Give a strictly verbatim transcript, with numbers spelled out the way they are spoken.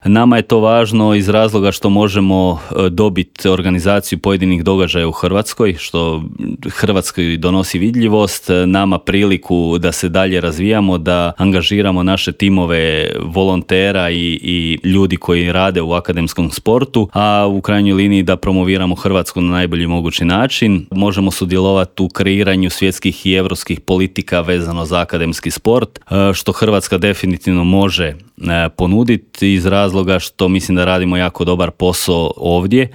Nama je to važno iz razloga što možemo dobiti organizaciju pojedinih događaja u Hrvatskoj, što Hrvatskoj donosi vidljivost, nama priliku da se dalje razvijamo, da angažiramo naše timove volontera i, i ljudi koji rade u akademskom sportu, a u krajnjoj liniji da promoviramo Hrvatsku na najbolji mogući način. Možemo sudjelovati u kreiranju svjetskih i europskih politika vezano za akademski sport, što Hrvatska definitivno može ponuditi iz razloga što mislim da radimo jako dobar posao ovdje